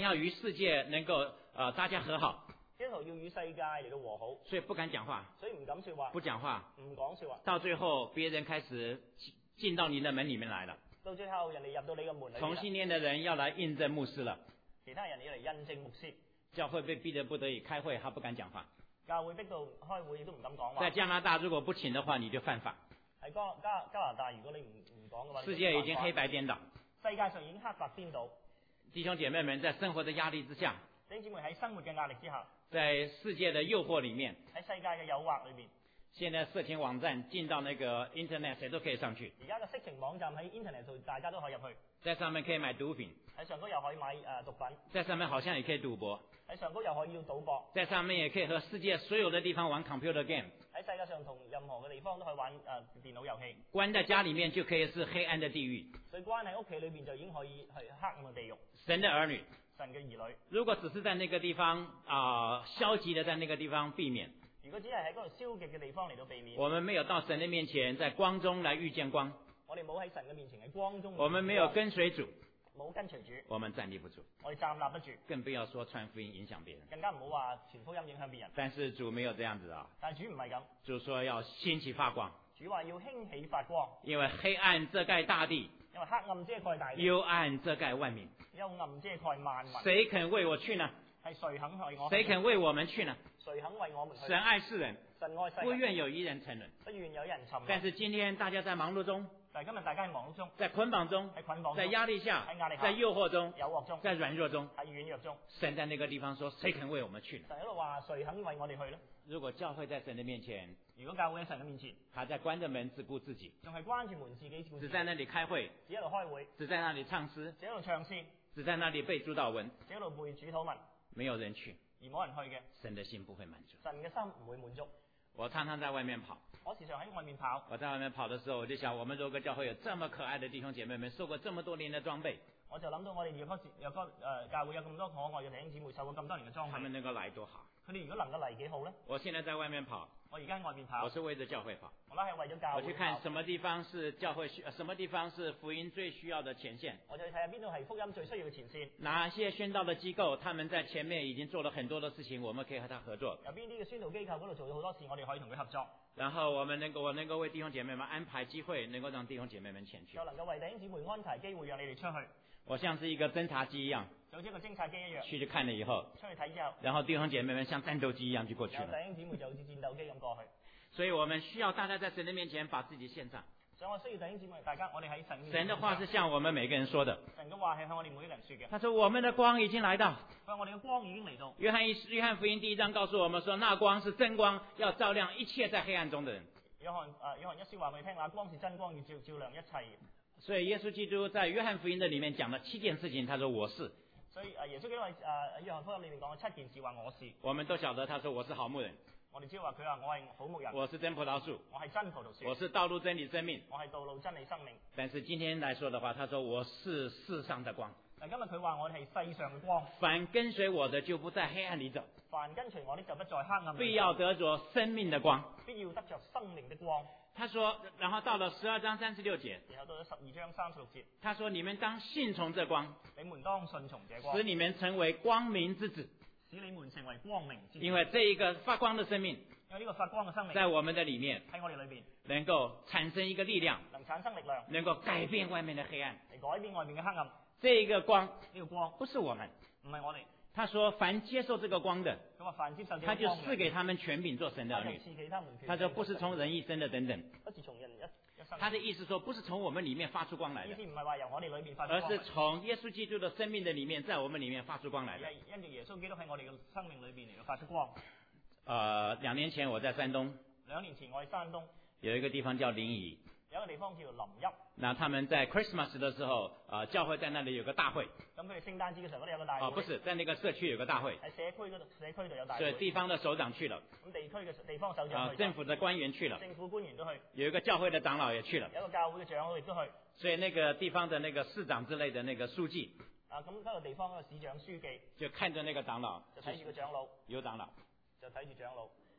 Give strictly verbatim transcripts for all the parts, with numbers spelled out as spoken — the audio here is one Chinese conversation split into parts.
要与世界能够呃大家和好， 基督徒要與世界嚟到和好， 所以不敢講話， 所以唔敢說話， 不講話， 唔講說話， 到最後別人開始進到你的門裡面來了， 到最後人哋入到你嘅門裏， 同性戀的人要來印證牧師了， 其他人要嚟印證牧師， 教會被逼得不得已開會，他不敢講話， 教會逼到開會都唔敢講話。 在加拿大如果不請的話，你就犯法。 喺加加加拿大，如果你唔唔講嘅話， 世界已經黑白顛倒， 世界上已經黑白顛倒。 弟兄姐妹們在生活的壓力之下， 弟兄姊妹喺生活嘅壓力之下， 在世界的誘惑裡面， 喺世界嘅誘惑裏邊， 現在色情網站進到那個 internet，誰都可以上去。 而家嘅色情網站喺 internet 度，大家都可以入去。 在上面可以買毒品， 喺上高又可以買誒、呃、毒品， 在上面好像也可以賭博， 喺上高又可以要賭博， 在上面也可以和世界所有的地方玩 computer game。 喺世界上同任何嘅地方都可以玩誒、呃、電腦遊戲。 關在家裡面就可以是黑暗的地獄。 所以關喺屋企裏邊就已經可以係黑暗嘅地獄。 神的兒女， 神嘅兒女， 如果只是在那個地方啊、呃、消極的在那個地方避免， 如果只係喺嗰度消極嘅地方嚟到避免， 我們沒有到神的面前，在光中來遇見光。 我哋冇喺神嘅面前喺光中， 我們沒有跟隨主， 冇跟隨主， 我們站立不住， 我哋站立不住， 更不要說傳福音影響別人。 更加唔好話傳福音影響別人。 但是主沒有這樣子啊， 但係主唔係咁， 主說要興起發光， 主話要興起發光， 因為黑暗遮蓋大地， 因為黑暗遮蓋大地， 幽暗遮蓋萬民， 幽暗遮蓋萬民。 誰肯為我去呢？ 係誰肯為我？ 誰肯為我們去呢？ 誰肯為我們去？ 神愛世人， 神愛世人， 不願有一人沉淪， 不願有人沉淪。 但是今天大家在忙碌中， 但係今日大家喺忙碌中， 在捆綁中， 喺捆綁中， 在壓力下， 喺壓力下， 在誘惑中， 誘惑中， 在軟弱中， 喺軟弱中。 神在那個地方說：誰肯為我們去呢？ 神喺度話：誰肯為我哋去呢？ 如果教會在神的面前， 如果教會喺神嘅面前， 他在關着門只顧自己， 仲係關住門自己顧自己， 只在那裡開會， 只喺度開會， 只在那裡唱詩， 只喺度唱詩， 只在那裡背主禱文， 只喺度背主禱文， 沒有人去， 而冇人去嘅， 神的心不會滿足。 神嘅心唔會滿足。 我常常在外面跑， 我時常喺外面跑。 我在外面跑的時候，我就想，我們若個教會有這麼可愛的弟兄姐妹們，受過這麼多年的裝備， 我就諗到我哋若個若個誒教會有咁多可愛嘅弟兄姊妹，受過咁多年嘅裝備， 他們能夠來多好。 佢哋如果能夠嚟幾好呢？ 我現在在外面跑， 我而家喺外面跑， 我是為着教會跑， 我拉係為咗教會跑。 我去看什麼地方是教會需，什麼地方是福音最需要的前線。 我就去睇下邊度係福音最需要嘅前線。 哪些宣道的機構，他們在前面已經做了很多的事情，我們可以和他合作。 有邊啲嘅宣道機構嗰度做咗好多事，我哋可以同佢合作。 然後我們能夠，我能夠為弟兄姐妹們安排機會，能夠讓弟兄姐妹們前去。 就能夠為弟兄姊妹安排機會，讓你哋出去。 我像是一個偵察機一樣， 就好似一個偵察機一樣。 去看了以後， 出去睇之後， 然後弟兄姐妹們像戰鬥機一樣就過去了。 弟兄姊妹就好似戰鬥機咁過去。 所以我們需要大家在神的面前把自己獻上。 所以我需要弟兄姊妹，大家我哋喺神面前。 神的話是向我們每個人說的。 神嘅話係向我哋每一個人說嘅。 他說我們的光已經來到。 佢話我哋嘅光已經嚟到。 約翰一約翰福音第一章告訴我們說，那光是真光，要照亮一切在黑暗中的人。 約翰誒約翰一書話俾你聽，那光是真光，要照照亮一切。 所以耶穌基督在約翰福音的裡面講了七件事情，他說我是。 所以誒耶穌基督喺誒約翰福音裡面講咗七件事，話我是。 我們都曉得，他說我是好牧人。 我哋知道話佢話我係好牧人。 我是真葡萄樹。 我係真葡萄樹。 我是道路真理生命。 我係道路真理生命。 但是今天來說的話，他說我是世上的光。 但今日佢話我哋係世上嘅光。 凡跟隨我的就不在黑暗裡走。 凡跟隨我的就不在黑暗裡走。 必要得着生命的光。 必要得着生命的光。 他說，然後到了十二章三十六節， 然後到咗十二章三十六節， 他說你們當信從這光， 你們當信從這光， 使你們成為光明之子， 使你們成為光明之子。 因為這一個發光的生命， 因為呢個發光嘅生命， 在我們的裡面， 喺我哋裏邊， 能夠產生一個力量， 能產生力量， 能夠改變外面的黑暗， 嚟改變外面嘅黑暗。 這一個光， 呢個光不是我們， 唔係我哋。 他說凡接受這個光的， 咁啊，凡接受這個他光嘅， 就賜給他們權柄做神的兒女。他說不是從人一生的等等。 不是從人一一生。 他的意思說不是從我們裡面發出光來的， 意思唔係話由我哋裏面發出光， 而是從耶穌基督的生命的裡面，在我們裡面發出光來的。 係因住耶穌基督喺我哋嘅生命裏邊嚟到發出光。 呃，兩年前我在山東， 兩年前我喺山東有一個地方叫臨沂。 有一個地方叫做臨邑， 那他們在 Christmas 的時候，啊、呃，教會在那裡有個大會。 咁佢哋聖誕節嘅時候，嗰度有個大會。 啊，不是，在那個社區有個大會。 喺社區嗰度，社區度有大會。 所以地方的首長去了。 咁地區嘅地方首長啊，政府的官員去了。 政府官員都去。 有一個教會的長老也去了。 有一個教會嘅長老亦都去。 所以那個地方的那個市長之類的那個書記。 啊，咁嗰個地方嗰個市長書記。 就看着那個長老。 就睇住個長老。 有長老。 就睇住長老。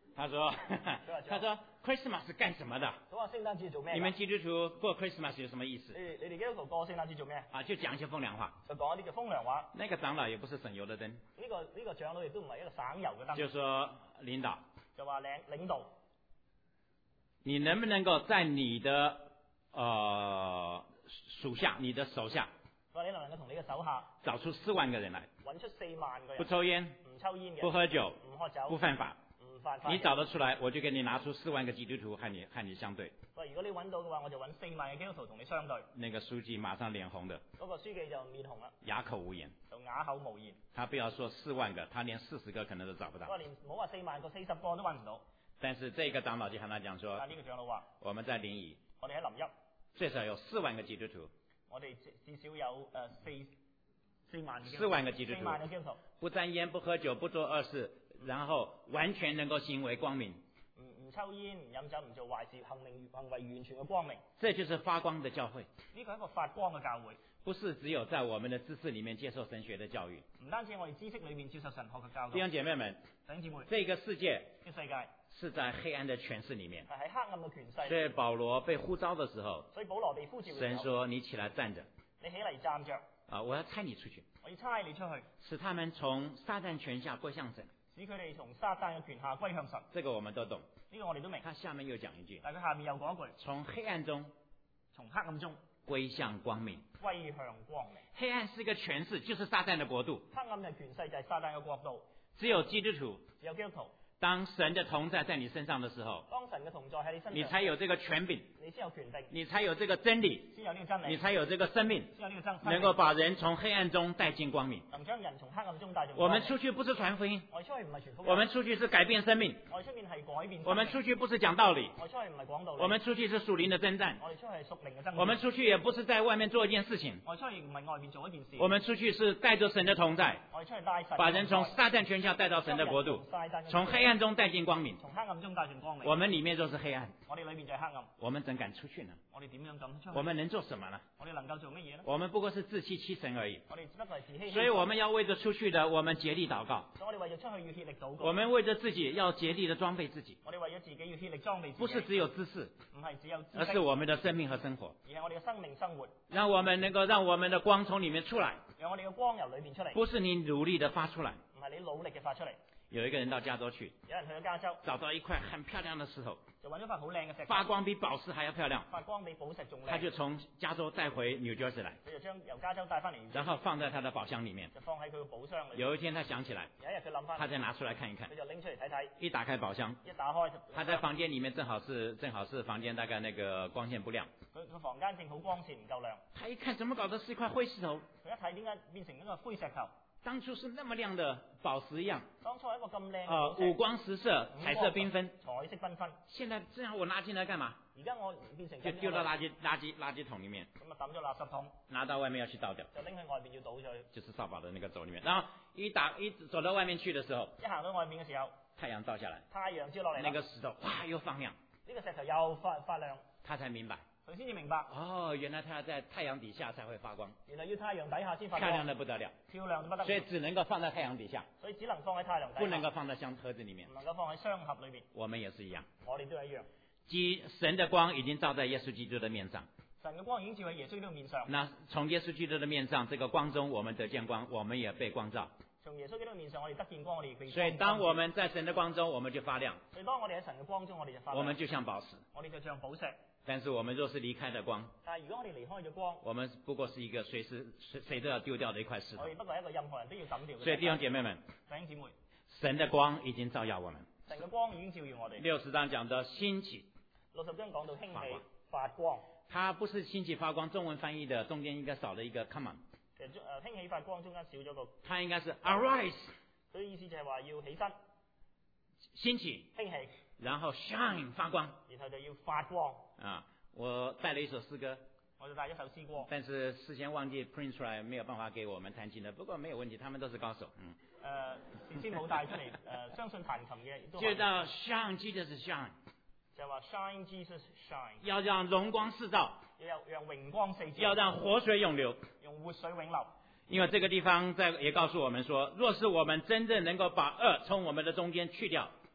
他说他說 Christmas 是幹什麼的？ 佢話聖誕節做咩？ 你們基督徒過 Christmas 有什麼意思？ 你哋你哋基督徒過聖誕節做咩？ 啊，就講一些風涼話。 就講一啲嘅風涼話。 那個長老也不是省油的燈。 呢、這個呢、這個長老亦都唔係一個省油嘅燈。 就說領導。 就話領領導。 你能不能夠在你的呃屬下，你的手下？ 話你能唔能夠同你嘅手下找出四萬個人來？ 揾出四萬個人。 不抽煙。 唔抽煙嘅。 不喝酒。 唔喝酒。 不犯法。 你找得出來，我就給你拿出四萬個基督徒和你和你相對。 喂，如果你揾到嘅話，我就揾四萬嘅基督徒同你相對。 那個書記馬上臉紅的。 嗰、那個書記就面紅啦， 啞口無言。 就啞口無言。 他不要說四萬個，他連四十個可能都找不到。 我連唔好話四萬個，四十個都揾唔到。 但是這個長老就和他講說， 但呢個長老話， 我們在臨沂， 我哋喺臨沂， 最少有四萬個基督徒。 我哋至少有誒、呃、四四萬四萬個基督徒， 四萬個基督徒， 不沾煙，不喝酒，不做惡事。然後完全能夠行為光明， 唔唔抽煙，唔飲酒，唔做壞事，行明行為完全嘅光明。 這就是發光的教會。 呢個係一個發光嘅教會， 不是只有在我們的知識裡面接受神學的教育。 唔單止我哋知識裡面接受神學嘅教育。 弟兄姐妹們， 弟兄姊妹， 這個世界呢個世界是在黑暗的權勢裡面， 係喺黑暗嘅權勢。 所以保羅被呼召的時候， 所以保羅被呼召嘅時候， 神說：你起來站着， 你起嚟站着， 啊，我要差你出去， 我要差你出去， 使他們從撒旦權下歸向神。 使佢哋從撒旦嘅權下歸向神。 這個我們都懂， 呢個我哋都明。 他下面又講一句， 但佢下面又講一句： 從黑暗中， 從黑暗中歸向光明。 歸向光明。 黑暗是一個權勢，就是撒旦的國度。 黑暗嘅權勢就係撒旦嘅國度。 只有基督徒， 只有基督徒。 當神的同在在你身上的時候， 當神嘅同在喺你身上， 你才有這個權柄， 你先有權柄， 你才有這個真理， 先有呢個真理， 你才有這個生命， 先有呢個真， 能夠把人從黑暗中帶進光明。 能將人從黑暗中帶進光明。 我們出去不是傳福音， 我哋出去唔係傳福音， 我們出去是改變生命， 我哋出面係改變生命。 我們出去不是講道理， 我哋出去唔係講道理， 我們出去是屬靈的征戰， 我哋出去係屬靈嘅爭戰。 我們出去也不是在外面做一件事情， 我哋出去唔係外面做一件事， 我們出去是帶着神的同在， 我哋出去帶神， 把人從撒旦權下帶到神的國度，從黑暗中帶進光明。 從黑暗中帶進光明。 我們裏面就是黑暗， 我哋裏面就係黑暗。 我們怎敢出去呢？ 我哋點樣敢出去？ 我們能做什麼呢？ 我哋能夠做乜嘢呢？ 我們不過是自欺欺神而已。 我哋只不過係自欺欺神。 所以我們要為着出去的，我們竭力禱告。 所以我哋為咗出去要竭力禱告。 我們為着自己要竭力的裝備自己。 我哋為咗自己要竭力裝備自己。 不是只有知識， 唔係只有知識， 而是我們的生命和生活。 而係我哋嘅生命生活。 讓我們能夠讓我們的光從裏面出來。 讓我哋嘅光由裏面出嚟。 不是你努力的發出來。 唔係你努力嘅發出嚟。 有一個人到加州去， 有人去咗加州， 找到一塊很漂亮的石頭， 就揾咗塊好靚嘅石頭， 發光比寶石還要漂亮， 發光比寶石仲靚。 他就從加州帶回 New Jersey 來， 佢就將由加州帶翻嚟， 然後放在他的寶箱裡面， 就放喺佢嘅寶箱裏。 有一天他想起來， 有一日佢諗翻， 他再拿出來看一看， 佢就拎出嚟睇睇， 一打開寶箱， 一打開， 他在房間裡面正好是正好是房間大概那個光線不亮， 佢個房間正好光線唔夠亮， 他一看怎麼搞的是一塊灰石頭， 佢一睇點解變成一個灰石頭？ 當初是那麼亮的寶石一樣， 當初係一個咁靚啊，五光十色，彩色繽紛， 彩色繽紛。 現在這樣我拿進來幹嘛？ 而家我變成就丟到垃圾垃圾垃圾桶裡面， 咁啊抌咗垃圾桶， 拿到外面要去倒掉， 就拎去外邊要倒咗去， 就是掃把的那個走裡面，然後一打一走到外面去的時候， 一行到外面嘅時候， 太陽照下來， 太陽照落嚟， 那個石頭哇又放亮， 呢個石頭又發發亮， 他才明白。 佢先至明白， 哦，原來他要在太陽底下才會發光， 原來要太陽底下先發光， 漂亮得不得了， 漂亮得不得了， 所以只能夠放在太陽底下， 所以只能放喺太陽底下， 不能夠放在箱盒子裡面， 唔能夠放喺箱盒裏面。 我們也是一樣， 我哋都係一樣。 基神的光已經照在耶穌基督的面上， 神嘅光已經照喺耶穌基督面上。 那從耶穌基督的面上，這個光中我們得見光，我們也被光照。 從耶穌基督面上，我哋得見光，我哋被光。 所以當我們在神的光中，我們就發亮。 所以當我哋喺神嘅光中，我哋就發亮。 我們就像寶石， 我哋就像寶石。 但是我們若是離開了光， 但係如果我哋離開咗光， 我們不過是一個隨時誰誰都要丟掉的一塊石頭。 我哋不過係一個任何人都要抌掉嘅。 所以弟兄姐妹們， 弟兄姊妹， 神的光已經照耀我們。 神嘅光已經照耀我哋。 六十章講到興起， 六十章講到興起發光。 它不是興起發光，中文翻譯的中間應該少了一個 come on。 其實誒興起發光中間少咗個。 它應該是 arise。 所以意思就係話要起身。 興起。 興起。 然後 shine 發光。 然後就要發光。啊。 我帶了一首詩歌， 我就帶一首詩歌， 但是事先忘記 print 出來，沒有辦法給我們彈琴的。不過沒有問題，他們都是高手。嗯。 呃，事先冇帶出嚟，誒、呃，相信彈琴嘅都。 就到 shine Jesus shine， 就話 shine Jesus shine， 要讓榮光四照， 要讓榮光四照， 要讓活水湧流， 用活水永流。因為這個地方在也告訴我們說，若是我們真正能夠把惡從我們的中間去掉。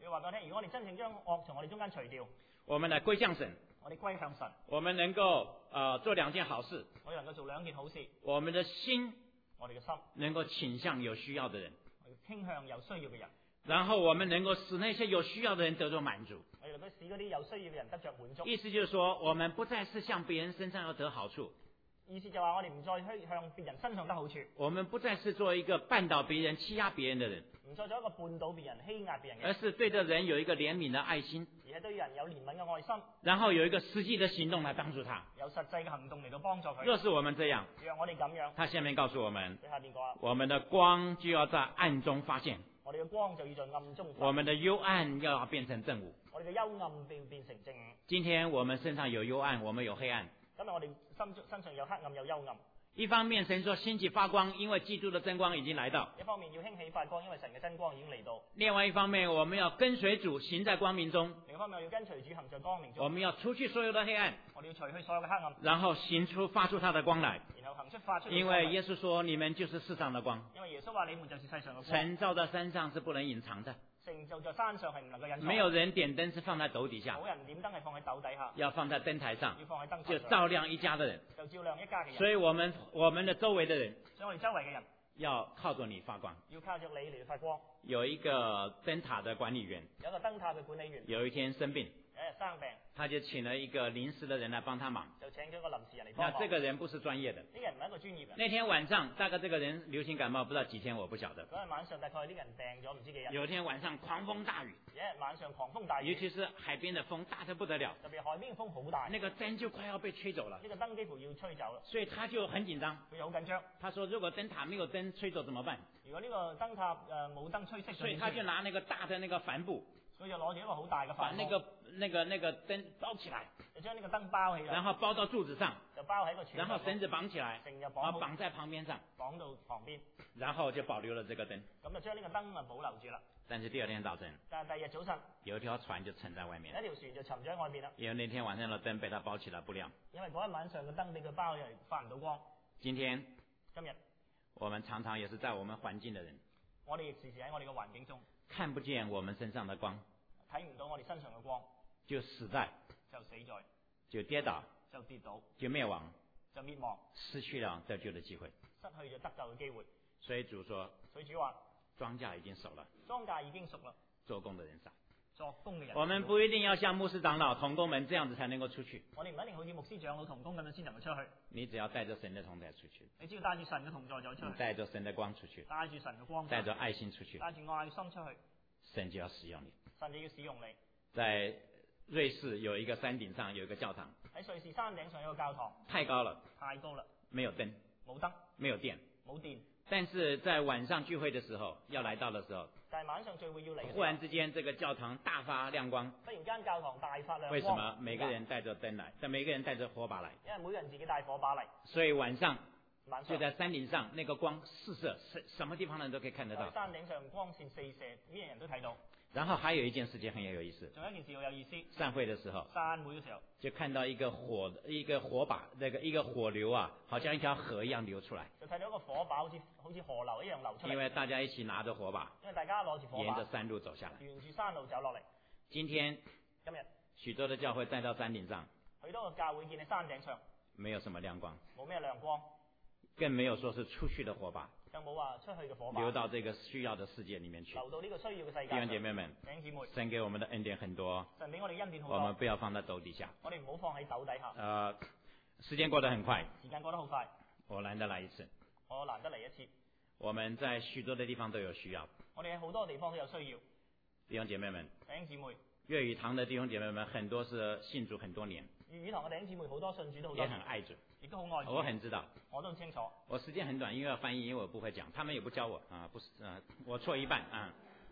佢話俾我聽，如果我哋真正將惡從我哋中間除掉， 我們來歸向神， 我哋歸向神， 我們能夠呃做兩件好事， 我哋能夠做兩件好事， 我們的心我哋嘅心能夠傾向有需要的人， 我哋傾向有需要嘅人， 然後我們能夠使那些有需要的人得到滿足。 我哋能夠使嗰啲有需要嘅人得着滿足。 意思就是說，我們不再是向別人身上要得好處， 意思就話我哋唔再去向別人身上得好處， 我們不再是做一個絆倒別人、欺壓別人的人， 唔再做一個絆倒別人、欺壓別人嘅而人， 是對着人有一個憐憫的愛心， 而係對人有憐憫嘅愛心， 然後有一個實際的行動來幫助他。 有實際嘅行動嚟到幫助佢。 若是我們這樣， 讓我哋咁樣， 他下面告訴我們， 你下邊講啊， 我們的光就要在暗中發現， 我哋嘅光就要在暗中發， 我們的幽暗要變成正午。 我哋嘅幽暗變變成正午。 今天我們身上有幽暗，我們有黑暗。 今日我哋心中身上有黑暗有幽暗。 一方面神說興起發光，因為基督的真光已經來到。 一方面要興起發光，因為神嘅真光已經嚟到。 另外一方面，我們要跟隨主行在光明中。 另一方面要跟隨主行在光明中。 我們要除去所有的黑暗， 我哋要除去所有嘅黑暗， 然後行出發出他的光來。 然後行出發出。 因為耶穌說：你們就是世上的光。 因為耶穌話：你們就是世上嘅光。 神照在山上是不能隱藏的。 成就在山上係唔能夠隱藏。 沒有人點燈是放在斗底下， 冇人點燈係放喺斗底下， 要放在燈台上， 要放喺燈台上， 就照亮一家的人， 就照亮一家嘅人。 所以我們我們的周圍的人， 所以我哋周圍嘅人要靠着你發光。 要靠着你嚟發光。 有一個燈塔的管理員， 有一個燈塔嘅管理員， 有一天生病， 有一日生病， 他就請了一個臨時的人來幫他忙。 就請咗個臨時人嚟幫那忙。 這個人不是專業的， 呢個人唔係一個專業人。 那天晚上大概這個人流行感冒，不知道幾天，我不曉得。 嗰日晚上大概啲人病咗唔知幾日。 有一天晚上狂風大雨， 有一日晚上狂風大雨， 尤其是海邊的風大得不得了， 特別海邊風好大， 那個燈就快要被吹走了， 呢個燈幾乎要吹走啦。 所以他就很緊張。 佢又好緊張。 他說：如果燈塔沒有燈吹走怎麼辦？ 如果呢個燈塔誒冇燈吹熄， 所以他就拿那個大的那個帆布， 所以就攞住一個好大嘅帆布， 把那個那個那個燈包起來， 就將呢個燈包起來， 然後包到柱子上， 就包喺個柱， 然後繩子綁起來， 繩就綁然後綁在旁邊上， 綁到旁邊， 然後就保留了這個燈。 咁就將呢個燈啊保留住啦。 但是第二天早晨， 但係第二日早晨， 有一條船就沉在外面， 有一條船就沉咗喺外邊啦。 因為那天晚上的燈被它包起來不亮。 因為嗰一晚上嘅燈俾佢包起嚟，發唔到光。 今天今日我們常常也是在我們環境的人， 我哋亦時時喺我哋嘅環境中看不見我們身上的光， 睇唔到我哋身上嘅光， 就死在， 就死在， 就跌倒， 就跌倒， 就滅亡， 就滅亡， 失去了得救的機會。 失去咗得救嘅機會。 所以主說， 所以主話莊稼已經熟了， 莊稼已經熟啦， 做工的人少。 作工嘅人。 我們不一定要像牧師長老、同工們這樣子才能夠出去， 我哋唔一定好似牧師長老同工咁樣先能夠出去。 你只要帶着神的同在出去， 你只要帶住神嘅同在就出去， 帶着神的光出去， 帶住神嘅光， 帶着愛心出去， 帶住愛心出去， 神就要使用你。 神就要使用你。 在瑞士有一個山頂上有一個教堂， 喺瑞士山頂上有個教堂， 太高了， 太高啦， 沒有燈， 冇燈， 沒有電， 冇電。 但是在晚上聚會的時候，要來到的時候， 但係晚上聚會要嚟嘅時候， 忽然之間這個教堂大發亮光。 忽然間教堂大發亮光。 為什麼？每個人帶着燈來，但每個人帶着火把來， 因為每個人自己帶火把嚟， 所以晚上晚上就在山頂上，那個光四射，什什麼地方的人都可以看得到。 山頂上光線四射，咩人都睇到。 然後還有一件事情很有意思， 仲有一件事好有意思。 散會的時候， 散會嘅時候， 就看到一個火一個火把，那個一個火流啊，好像一條河一樣流出來。 就睇到一個火把好似好似河流一樣流出嚟。 因為大家一起拿着火把， 因為大家攞住火把， 沿着山路走下來。 沿住山路走落嚟。 今天今日許多的教會站到山頂上， 許多個教會見喺山頂上， 沒有什麼亮光， 冇咩亮光， 更沒有說是出去的火把， 更冇話出去嘅火把流到這個需要的世界裡面去。 流到呢個需要嘅世界。 弟兄姐妹們， 弟兄姊妹， 神給我們的恩典很多， 神俾我哋恩典好我們多， 不要放在斗底下。 我哋唔好放喺斗底下。 呃，時間過得很快， 時間過得好快， 我難得來一次。 我難得嚟一次。 我們在許多的地方都有需要， 我哋喺好多地方都有需要。 弟兄姐妹們， 弟兄姊妹， 粵語堂的弟兄姐妹們很多是信主很多年， 粵語堂嘅弟兄姊妹好多信主都好多也年， 很愛主， 亦都好愛主。 我很知道。 我都很清楚。 我時間很短，因為要翻譯，因為我不會講，他們也不教我啊，不是啊，我錯一半啊。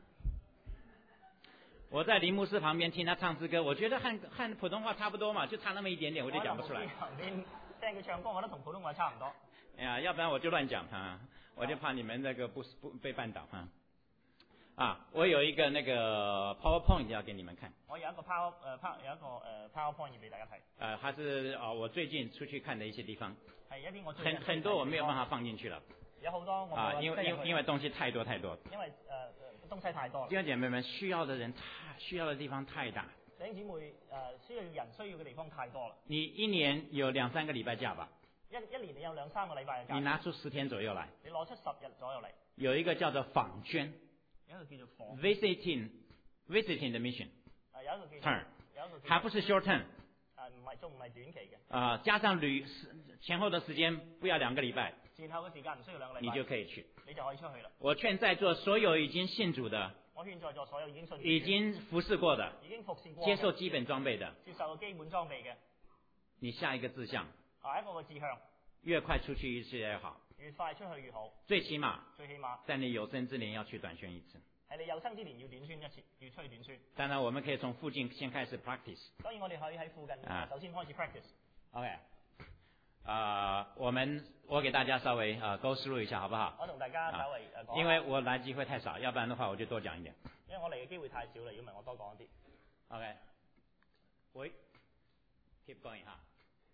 我在林牧師旁邊聽他唱詩歌，我覺得和和普通話差不多嘛，就差那麼一點點，我就講不出來。 我喺旁邊聽佢唱歌，我覺得同普通話差唔多。 哎呀，要不然我就亂講哈，我就怕你們那個不不被絆倒哈。啊，我有一個那個 PowerPoint 要給你們看。 我有一個 Power 誒 Power 有一個誒 PowerPoint 要俾大家睇。 呃，它是啊、呃，我最近出去看的一些地方。 係一啲我最很很多我沒有辦法放進去了。 有好多我啊，因為因為因為東西太多太多。 因為誒、呃、 东西太多。 弟兄姐妹们，需要的人太需要的地方太大。 弟兄姊妹誒、呃、需要人需要嘅地方太多啦。 你一年有兩三個禮拜假吧？ 一一年你有兩三個禮拜嘅假。 你拿出十天左右來。 你攞出十日左右嚟。 有一個叫做訪宣。 有一個叫做訪。 visiting visiting 的 mission。 誒有一個叫 term。 有一個叫。 還不是 short term。 誒唔係仲唔係短期嘅。 啊、呃，加上旅前後的時間不要兩個禮拜。 前後嘅時間唔需要兩個禮拜。 你就可以去。 你就可以出去啦。 我勸在座所有已經信主的。 我勸在座所有已經信主。 已經服侍過的。 已經服侍過。 接受基本裝備的。 接受基本裝備嘅。 你下一個志向。 下一個嘅志向。 越快出去一次越好。 越快出去越好。 最起碼。 最起碼。 在你有生之年要去短宣一次。 係你有生之年要短宣一次，要出去短宣。 當然，我們可以從附近先開始 practice。 當然，我哋可以喺附近、啊、首先開始 practice。 OK。啊、呃，我們我給大家稍微啊 go through 一下，好不好？ 我同大家稍微誒講、啊。 因為我來機會太少，要不然的話我就多講一點。 因為我嚟嘅機會太少啦，如果唔係我多講一啲。 OK。喂 ，keep going 哈。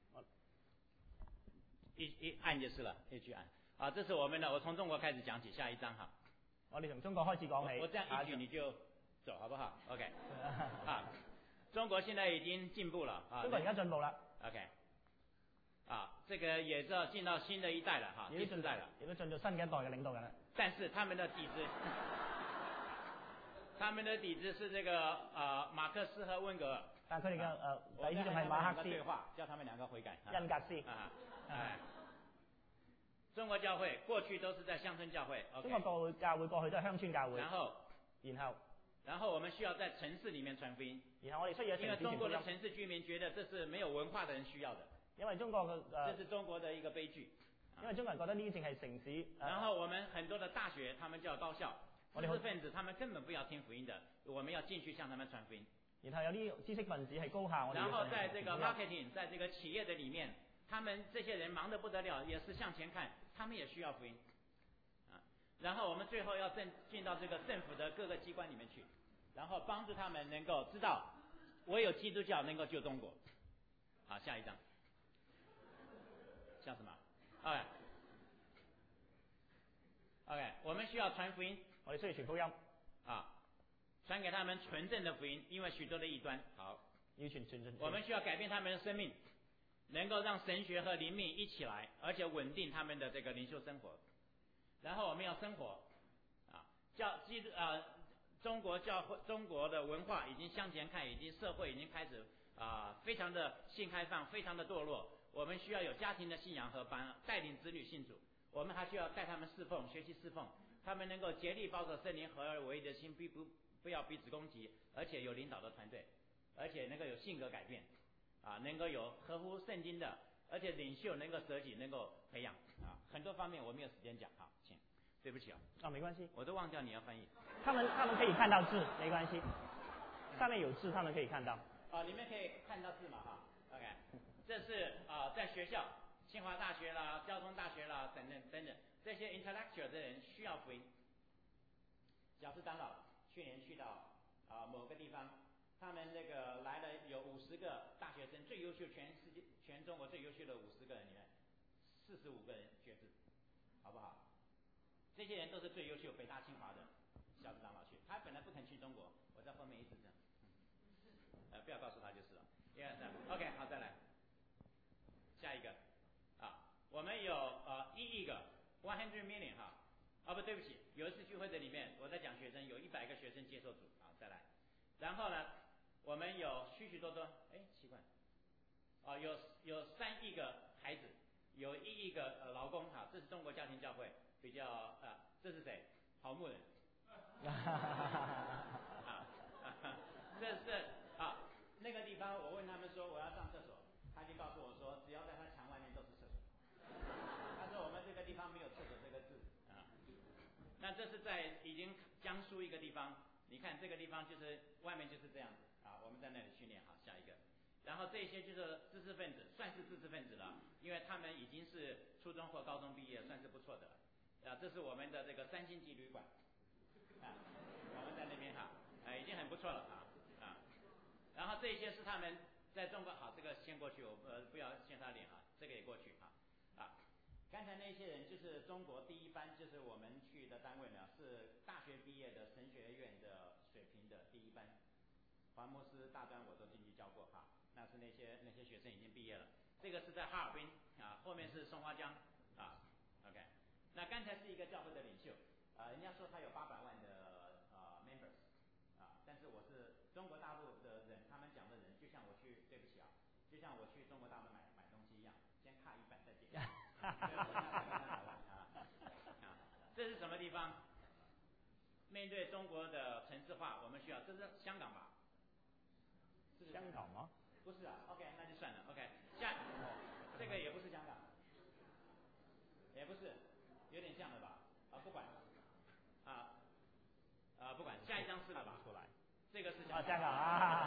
一一按就是了，一句按。啊，這是我們的，我從中國開始講起，下一章哈。 我哋從中國開始講起。 我這樣一句你就走，好不好 ？OK。啊，中國現在已經進步了啊。 中國而家進步啦。 OK。啊，這個也是要進到新的一代了哈，第四代了。 亦都進入新嘅一代嘅領導人啦。 但是他們的底子，他們的底子是這個啊馬克思和溫格爾。 但佢哋嘅誒底子仲係馬克思。 對話，叫他們兩個悔改。 恩格斯。 啊。哎。中國教會過去都是在鄉村教會。 中國教會教會過去都係鄉村教會。 然後， 然後， 然後我們需要在城市裡面傳福音。 然後我哋需要喺城市傳福音。因為中國的城市居民覺得這是沒有文化的人需要的。 因為中國嘅誒。 這是中國的一個悲劇。 因為中國人覺得呢啲淨係城市。 然後我們很多的大學，他們叫高校，知識分子他們根本不要聽福音的，我們要進去向他們傳福音。 然後有啲知識分子係高校，我哋然後在這個 marketing， 在這個企業的裡面，他們這些人忙得不得了，也是向前看，他們也需要福音。啊，然後我們最後要進進到這個政府的各個機關裡面去，然後幫助他們能夠知道，唯有基督教能夠救中國。好，下一張。像什麼 ？OK，OK，、okay. okay, 我們需要傳福音， 我哋需要傳福音啊，傳給他們純正的福音，因為許多的異端。好， 要傳純正。 我們需要改變他們的生命，能夠讓神學和靈命一起來，而且穩定他們的這個靈修生活。然後我們要生活，啊，教基督啊，中國教會，中國的文化已經向前看，已經社會已經開始啊，非常的性開放，非常的墮落。我們需要有家庭的信仰和幫帶領子女信主，我們還需要帶他們侍奉，學習侍奉，他們能夠竭力抱着聖靈合而為一的心，不不不要彼此攻擊，而且有領導的團隊，而且能夠有性格改變，啊，能夠有合乎聖經的，而且領袖能夠捨己，能夠培養，啊，很多方面我沒有時間講，好，請，對不起啊， 啊，沒關係， 我都忘掉你要翻譯， 他們他們可以看到字，沒關係，上面有字，他們可以看到， 啊，你們可以看到字嘛，哈 ，OK。這是啊、呃，在學校，清華大學啦、交通大學啦等等等等，這些 intellectual 的人需要福音。小志長老去年去到啊、呃、某個地方，他們那個來了有五十個大學生，最優秀全世界全中國最優秀的五十個人裡面，四十五個人學字，好不好？這些人都是最優秀北大清華的小志長老去，他本來不肯去中國，我在後面一直這樣，呃，不要告訴他就是了。第二三 ，OK， 好，再來。下一個，啊，我們有呃一億個 one hundred million 哈，啊不對不起，有一次聚會的裡面我在講學生，有一百個學生接受主，啊再來，然後呢，我們有許許多多，哎奇怪，啊有有三億個孩子，有一億個呃勞工哈，這是中國家庭教會比較啊，這是誰？跑牧人，啊，這是啊那個地方我問他們說我要上廁所。他就告訴我說，只要在他牆外面都是廁所。他說我們這個地方沒有廁所這個字啊。那這是在已經江蘇一個地方，你看這個地方就是外面就是這樣子啊。我們在那裡訓練好下一個，然後這些就是知識分子，算是知識分子了，因為他們已經是初中或高中畢業，算是不錯的了。啊，這是我們的這個三星級旅館啊，我們在那邊哈，啊已經很不錯了啊啊。然後這些是他們。在中國好，這個先過去，我呃不要先他臉哈，這個也過去哈啊。剛才那些人就是中國第一班，就是我們去的單位呢，是大學畢業的神學院。 华摩斯大专我都进去教过哈，那是那些那些学生已经毕业了。这个是在哈尔滨啊，后面是松花江啊 ，OK。那刚才是一个教会的领袖啊，人家说他有八百万的呃 members 啊，但是我是中国大陆的人，他们讲的人就像我去，对不起啊，就像我去中国大陆买买东西一样，先看一本再结账，啊，这是什么地方？面对中国的城市化，我们需要，这是香港吧？是是香港吗？ 不是啊 ，OK， 那就算了 ，OK。下，这个也不是香港，也不是，有点像的吧？啊，不管，啊，啊，不管，下一张是了吧？ 出来， 这个是香港。啊，香港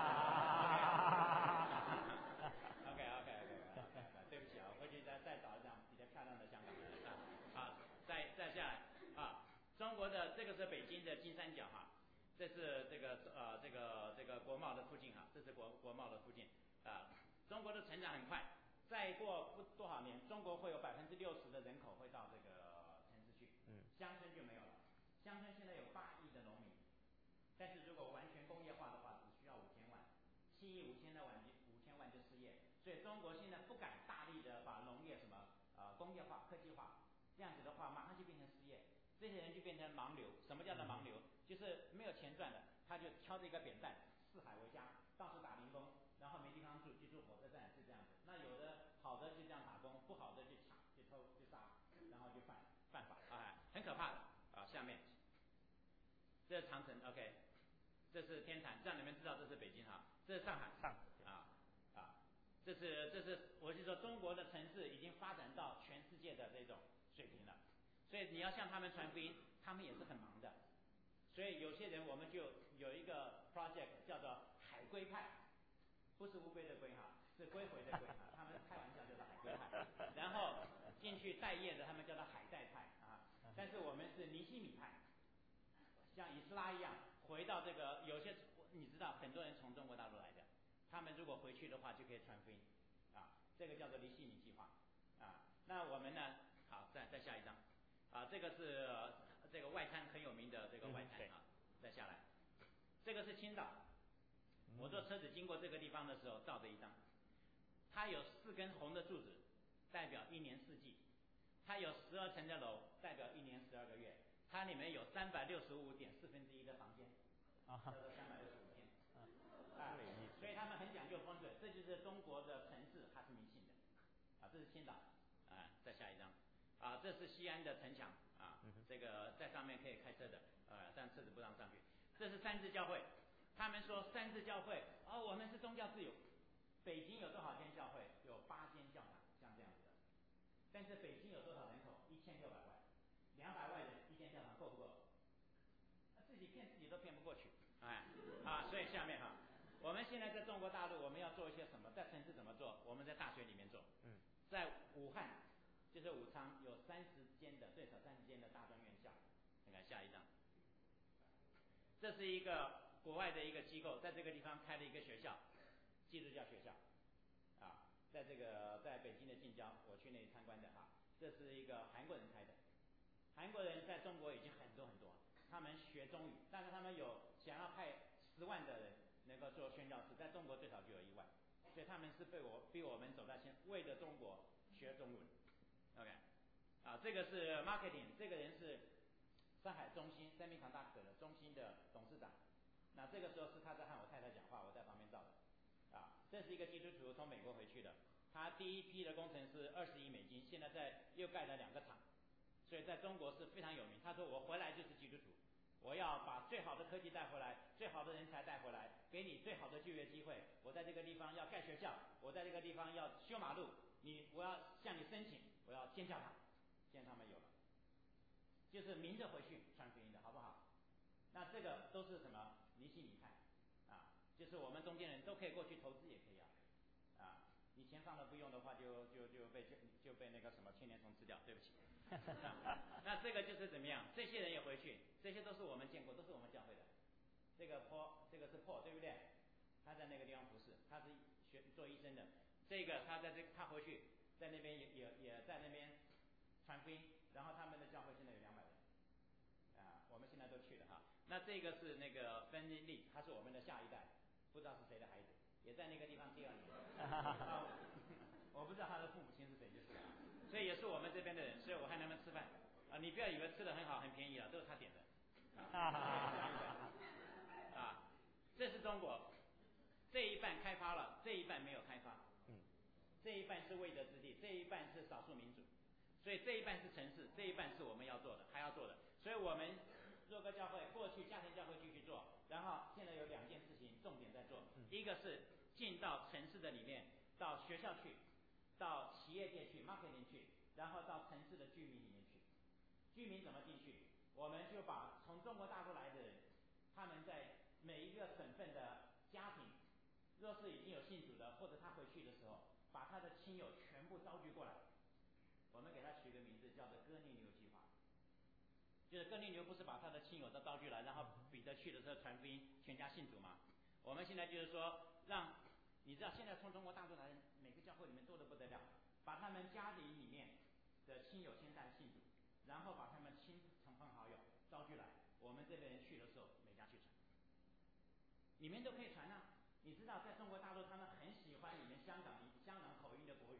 啊。 OK OK OK OK， 对不起啊，我回去再再找一张比较漂亮的香港人啊，好，再再下来啊。中国的这个是北京的金三角哈，这是这个呃这个这个国贸的附近哈，这是国国贸的附近啊。中国的成长很快，再过不多少年，中国会有百分之六十的人口会到这个城市去， 嗯， 乡村就没有了。乡村现在有八亿的农民，但是如果完全工业化的话，只需要五千万，七亿五千的万五千万就失业。所以中国现在不敢大力的把农业什么呃工业化、科技化，这样子的话马上就变成失业。这些人就变成盲流。什么叫做盲流？就是没有钱赚的，他就挑着一个扁担，四海为家，到处打零工，然后没地方住，就住火车站，是这样子。那有的好的就这样打工，不好的就抢、就偷、就杀，然后就犯犯法，哎，很可怕的啊。下面，这是长城 ，OK， 这是天坛，让你们知道这是北京哈，这是上海， 上啊啊，这是这是我就说中国的城市已经发展到全世界的这种水平了。所以你要向他们传福音，他们也是很忙的。所以有些人我们就有一个 project 叫做海龟派，不是乌龟的龟哈，是归回的归哈，他们开玩笑叫做海龟派。然后进去待业的他们叫做海带派啊，但是我们是尼希米派，像以斯拉一样回到这个有些你知道很多人从中国大陆来的，他们如果回去的话就可以传福音啊，这个叫做尼希米计划啊。那我们呢？好，再再下一张。啊，这个是、呃、这个外滩很有名的这个外滩、嗯、啊，再下来，这个是青岛，我坐车子经过这个地方的时候照这一张，它有四根红的柱子，代表一年四季，它有十二层的楼，代表一年十二个月，它里面有三百六十五点四分之一的房间，叫做三百六十五天，啊，所以他们很讲究风水，这就是中国的城市，它是迷信的，啊，这是青岛，啊，再下一张。啊，这是西安的城墙啊，这个在上面可以开车的，呃，但车子不让上去。这是三自教会，他们说三自教会，哦，我们是宗教自由。北京有多少间教会？有八间教堂，像这样子的。但是北京有多少人口？一千六百万，两百万人一间教堂够不够？自己骗自己都骗不过去，哎，啊，所以下面哈，我们现在在中国大陆，我们要做一些什么？在城市怎么做？我们在大学里面做，嗯，在武汉。就是武昌有三十间的，最少三十间的大专院校。你看下一张，这是一个国外的一个机构，在这个地方开了一个学校，基督教学校，啊，在这个在北京的近郊，我去那里参观的哈。这是一个韩国人开的，韩国人在中国已经很多很多，他们学中语，但是他们有想要派十万的人能够做宣教士，在中国最少就有一万，所以他们是被我逼我们走到先，为了中国学中文。OK， 啊，这个是 marketing， 这个人是上海中芯 Semiconductor 的中芯的董事长。那这个时候是他在和我太太讲话，我在旁边照的。啊，这是一个基督徒从美国回去的，他第一批的工程是二十亿美金，现在在又盖了两个厂，所以在中国是非常有名。他说我回来就是基督徒，我要把最好的科技带回来，最好的人才带回来，给你最好的就业机会。我在这个地方要盖学校，我在这个地方要修马路，你我要向你申请，我要建教堂。现在他们有了，就是明着回去传福音的好不好？那这个都是什么尼希米派啊？就是我们中间人都可以过去投资，也可以啊。啊，你钱放了不用的话就，就就就被就就被那个什么千年虫吃掉，对不起。那这个就是怎么样？这些人也回去，这些都是我们见过，都是我们教会的。这个 Paul， 这个是 Paul， 对不对？他在那个地方服侍，他是学做医生的。这个他在这他回去在那边也也也在那边传福音，然后他们的教会现在有两百人，啊，我们现在都去了哈。那这个是那个芬利利，他是我们的下一代， 不知道是谁的孩子，也在那个地方第二年。啊，我不知道他的父母亲是谁，就是啊，所以也是我们这边的人，所以我还能不能吃饭啊？你不要以为吃的很好很便宜啊，都是他点的。啊, 啊，这是中国，这一半开发了，这一半没有开发。嗯，这一半是未得之地，这一半是少数民族，所以这一半是城市，这一半是我们要做的，还要做的。所以我们若歌教会过去家庭教会继续做，然后现在有两件事情重点在做，嗯、一个是进到城市的里面，到学校去，到企业界去 marketing 去，然后到城市的居民里面去。居民怎么进去？我们就把从中国大陆来的人，他们在每一个省份的家庭，若是已经有信主的，或者他回去的时候，把他的亲友全部召集过来，我们给他取个名字叫做哥尼流计划。就是哥尼流不是把他的亲友都召集来，然后彼得去的时候传福音，全家信主吗？我们现在就是说，让你知道现在从中国大陆来的每个教会里面多得不得了，把他们家里里面的亲友先带信主，然后把他们亲朋好友招聚来，我们这边人去的时候，每家去传，你们都可以传啊。你知道，在中国大陆，他们很喜欢你们香港香港口音的国语，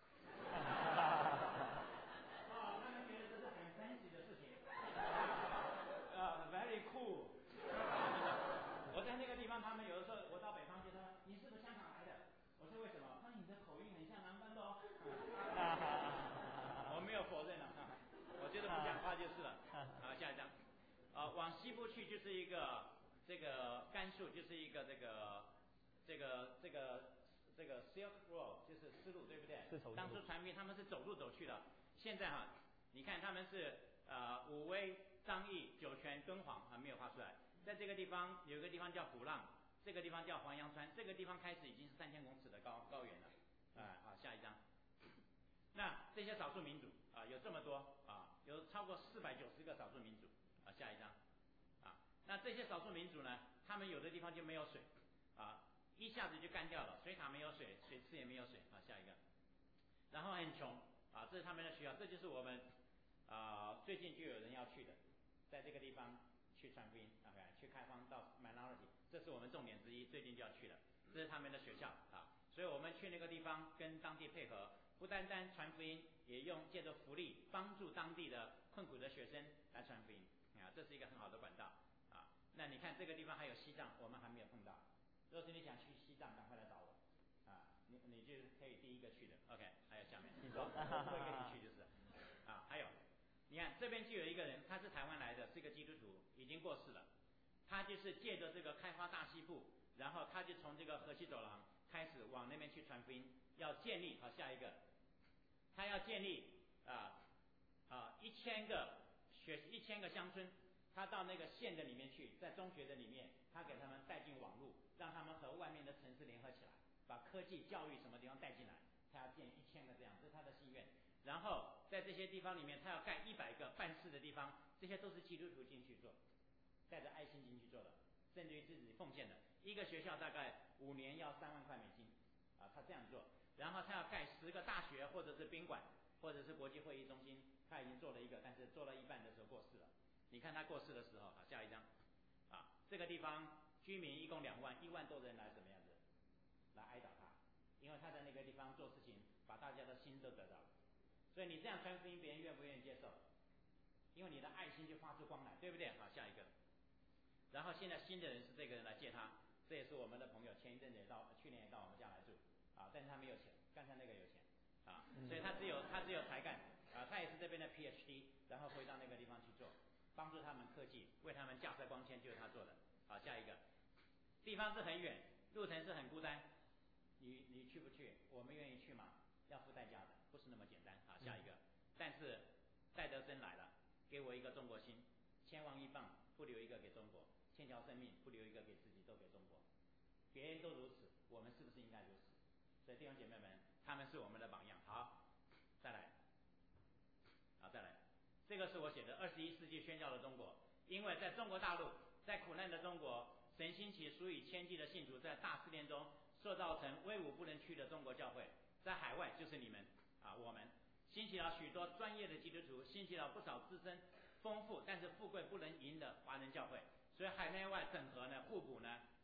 哦，他们觉得这是很fancy的事情，啊、uh, ，very cool。我在那个地方，他们有的时候，我到北方去，他说你是不是香港来的？我说为什么？他说你的口音很像南方的哦。我没有否认了，我觉得不讲话就是了。好，下一张。啊，往西部去就是一个这个甘肃，就是一个这个这个这个这个 Silk Road， 就是丝路，对不对？当初传兵他们是走路走去的，现在哈、啊，你看他们是呃武威、张掖、酒泉、敦煌还没有画出来，在这个地方有一个地方叫鼓浪，这个地方叫黄杨川，这个地方开始已经是三千公尺的高高原了。啊，好，下一张。那这些少数民族啊，有这么多啊，有超过四百九十个少数民族啊。下一张啊，那这些少数民族呢，他们有的地方就没有水啊，一下子就干掉了，水塔没有水，水池也没有水啊。下一个，然后很穷啊，这是他们的需要，这就是我们啊最近就有人要去的，在这个地方去传福音 ，OK， 去开荒到 minority， 这是我们重点之一，最近就要去的，这是他们的学校啊，所以我们去那个地方跟当地配合。不单单传福音，也用借着福利帮助当地的困苦的学生来传福音啊，这是一个很好的管道啊。那你看这个地方还有西藏，我们还没有碰到。若是你想去西藏，赶快来找我啊，你你就可以第一个去的。OK， 还有下面，我我会跟你去就是啊。还有，你看这边就有一个人，他是台湾来的，是个基督徒，已经过世了。他就是借着这个开发大西部，然后他就从这个河西走廊开始往那边去传福音。要建立好下一个，他要建立啊啊一千个学一千个乡村，他到那个县的里面去，在中学的里面，他给他们带进网络，让他们和外面的城市联合起来，把科技、教育什么地方带进来。他要建一千个这样，这是他的心愿。然后在这些地方里面，他要盖一百个办事的地方，这些都是基督徒进去做，带着爱心进去做的，甚至于自己奉献的。一个学校大概五年要三万块美金啊，他这样做。然后他要盖十个大学，或者是宾馆，或者是国际会议中心，他已经做了一个，但是做了一半的时候过世了。你看他过世的时候，啊，下一张，啊，这个地方居民一共两万，一万多人来怎么样子，来哀悼他，因为他在那个地方做事情，把大家的心都得到了。所以你这样传福音，别人愿不愿意接受？因为你的爱心就发出光来，对不对？好，下一个。然后现在新的人是这个人来接他，这也是我们的朋友，前一阵子也到，去年也到我们家来住。啊，但是他没有钱，刚才那个有钱，啊，所以他只有他只有才干，啊，他也是这边的 P H D， 然后回到那个地方去做，帮助他们科技，为他们架设光纤，就是他做的。好，下一个，地方是很远，路程是很孤单，你你去不去？我们愿意去吗？要付代价的，不是那么简单。好，下一个，但是戴德生来了，给我一个中国心，千王一棒，不留一个给中国，千条生命不留一个给自己，都给中国。别人都如此，我们是不是应该如此？所以弟兄姐妹们，他们是我们的榜样。好，再来，好再来，这个是我写的二十一世纪宣教的中国，因为在中国大陆，在苦难的中国，神兴起数以千计的信徒，在大试炼中塑造成威武不能屈的中国教会。在海外就是你们啊，我们兴起了许多专业的基督徒，兴起了不少自身丰富但是富贵不能赢的华人教会。所以海内外整合呢，互补呢，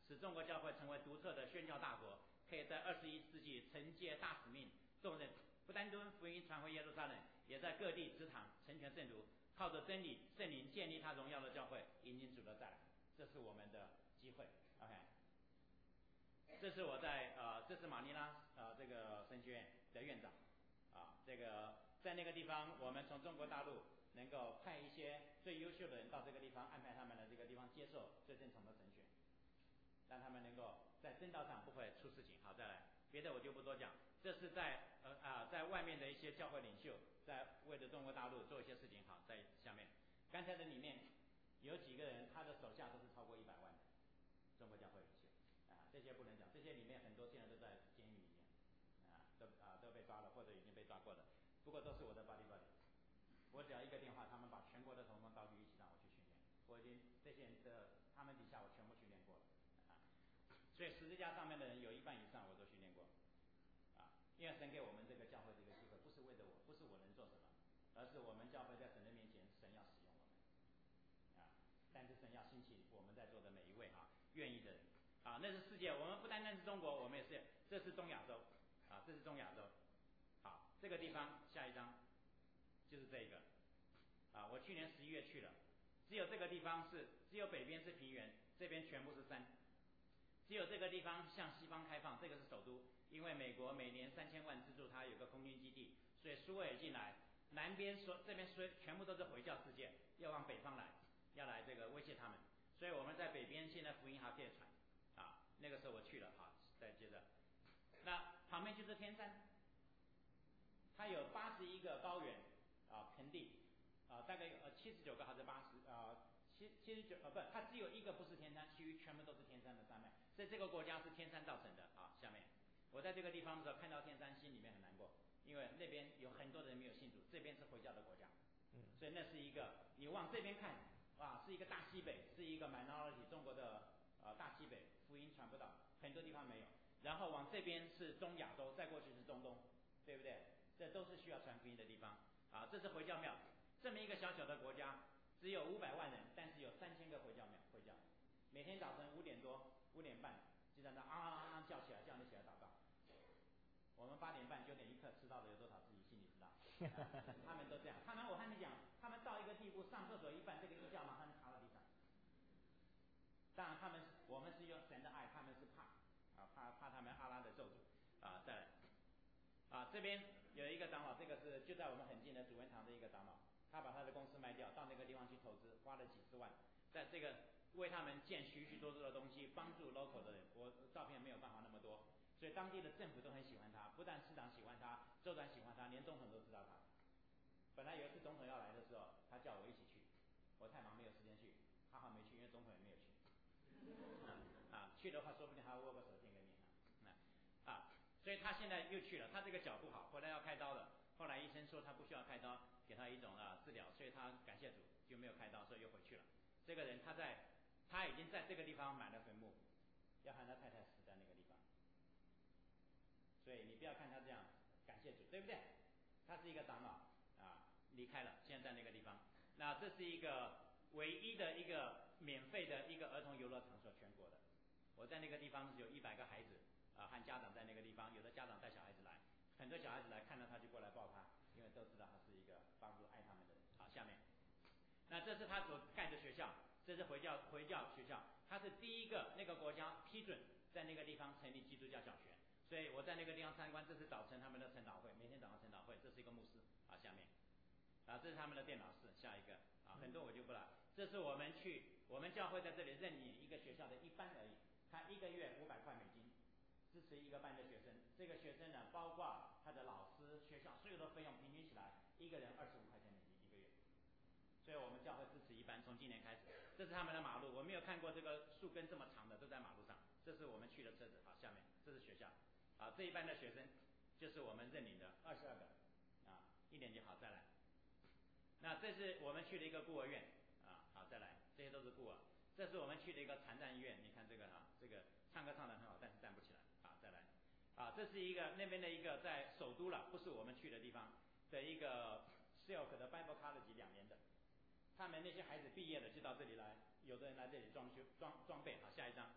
使中国教会成为独特的宣教大国，可以在二十一世纪承接大使命，重任不单将福音传回耶路撒冷，也在各地支堂成全圣徒，靠着真理圣灵建立他荣耀的教会，引领主的再来。这是我们的机会。 OK， 这是我在呃，这是马尼拉呃这个神学院的院长啊，这个在那个地方，我们从中国大陆能够派一些最优秀的人到这个地方，安排他们的这个地方接受最正统的神学，让他们能够在正道上不会出事情。好，再来，别的我就不多讲。这是在呃啊，在外面的一些教会领袖，在为了中国大陆做一些事情。好，在下面，刚才的里面有几个人，他的手下都是超过一百万的中国教会领袖啊，这些不能讲，这些里面很多现在都在监狱里面啊，都啊都被抓了或者已经被抓过了，不过都是我的 buddy buddy。我只要一个电话，他们把全国的同工道具一起让我去训练，我已经这些人的他们底下我全部训练过了啊，所以十字架上面的人有一半以上我都训练过啊，因为神给我们这个教会这个机会，不是为了我，不是我能做什么，而是我们教会在神的面前，神要使用我们啊，但是神要兴起我们在座的每一位啊，愿意的人啊，那是世界，我们不单单是中国，我们也是，这是中亚洲啊，这是中亚洲。好，这个地方下一张就是这个啊，我去年十一月去了，只有这个地方是，只有北边是平原，这边全部是山，只有这个地方向西方开放，这个是首都，因为美国每年三千万资助它有个空军基地，所以苏俄也进来，南边说这边说全部都是回教世界，要往北方来，要来这个威胁他们，所以我们在北边现在福音还可以传啊，那个时候我去了，好，再接着，那旁边就是天山。它有八十一个高原啊盆地啊，大概有呃七十九个还是八十啊七七十九呃不，它只有一个不是天山，其余全部都是天山的山脉，所以这个国家是天山造成的啊。下面我在这个地方的时候看到天山，心里面很难过，因为那边有很多人没有信主，这边是回教的国家，嗯，所以那是一个你往这边看啊，是一个大西北，是一个 minority 中国的呃大西北，福音传不到，很多地方没有，然后往这边是中亚洲，再过去是中东，对不对？这都是需要传福音的地方啊！这是回教庙，这么一个小小的国家，只有五百万人，但是有三千个回教庙，回教。每天早晨五点多、五点半，就在那啊啊啊叫起来，叫你起来祷告。我们八点半、九点一刻吃到的有多少，自己心里知道。啊、他们都这样，他们我和你讲，他们到一个地步，上厕所一半，这个一叫马上就趴到地上。当然，他们我们是用神的爱，他们是怕啊，怕怕他们阿拉的咒诅啊，再来。啊，这边有一个长老，这个是就在我们很近的主文堂的一个长老，他把他的公司卖掉，到那个地方去投资，花了几十万，在这个为他们建许许多多的东西，帮助 local 的人。我照片没有办法那么多，所以当地的政府都很喜欢他，不但市长喜欢他，州长喜欢他，连总统都知道他。本来有一次总统要来的时候，他叫我一起去，我太忙没有时间去，还好没去，因为总统也没有去。啊，啊去的话说不定还要握个手献给你啊，啊。所以他现在又去了，他这个脚不好，回来要开刀了。后来医生说他不需要开刀，给他一种啊治疗，所以他感谢主就没有开刀，所以又回去了。这个人他在他已经在这个地方买了坟墓，要和他太太死在那个地方。所以你不要看他这样，感谢主，对不对？他是一个长老啊，离开了，现在在那个地方。那这是一个唯一的一个免费的一个儿童游乐场所，全国的。我在那个地方有一百个孩子。啊，和家长在那个地方，有的家长带小孩子来，很多小孩子来看到他就过来抱他，因为都知道他是一个帮助爱他们的人。好，下面，那这是他所盖的学校，这是回教回教学校，他是第一个那个国家批准在那个地方成立基督教小学，所以我在那个地方参观，这是早晨他们的晨祷会，每天早上晨祷会，这是一个牧师。啊，下面，啊，这是他们的电脑室，下一个，啊，很多我就不了，这是我们去我们教会在这里任领一个学校的一班而已，他一个月五百块美金。支持一个班的学生，这个学生呢，包括他的老师、学校所有的费用，平均起来一个人二十五块钱美金一个月。所以我们教会支持一班，从今年开始。这是他们的马路，我没有看过这个树根这么长的，都在马路上。这是我们去的车子。好，下面这是学校。啊，这一班的学生就是我们认领的二十二个。啊，一年级好，再来。那这是我们去的一个孤儿院。啊，好，再来，这些都是孤儿。这是我们去的一个残障医院，你看这个啊，这个唱歌唱得很好，但是站不起来。啊，再来，啊，这是一个那边的一个在首都了，不是我们去的地方的一个 Silk 的 Bible College 两年的，他们那些孩子毕业了就到这里来，有的人来这里装修装装备。好，下一张，